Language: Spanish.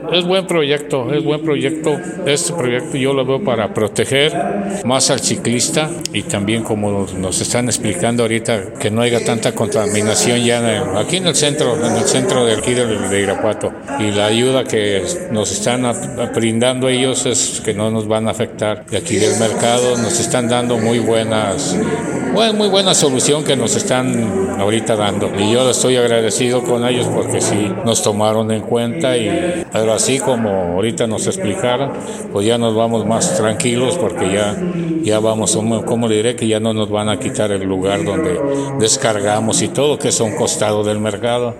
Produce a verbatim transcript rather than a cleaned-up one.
Es buen proyecto, es buen proyecto. Este proyecto yo lo veo para proteger más al ciclista y también, como nos están explicando ahorita, que no haya tanta contaminación ya en el, aquí en el centro, en el centro de aquí de, de Irapuato. Y la ayuda que nos están a, a brindando ellos es que no nos van a afectar. De aquí del mercado nos están dando muy buenas, bueno, muy buena solución que nos están ahorita dando. Y yo estoy agradecido con ellos porque sí nos tomaron en cuenta y pero así como ahorita nos explicaron, pues ya nos vamos más tranquilos porque ya, ya vamos, como le diré, que ya no nos van a quitar el lugar donde descargamos y todo, que es a un costado del mercado.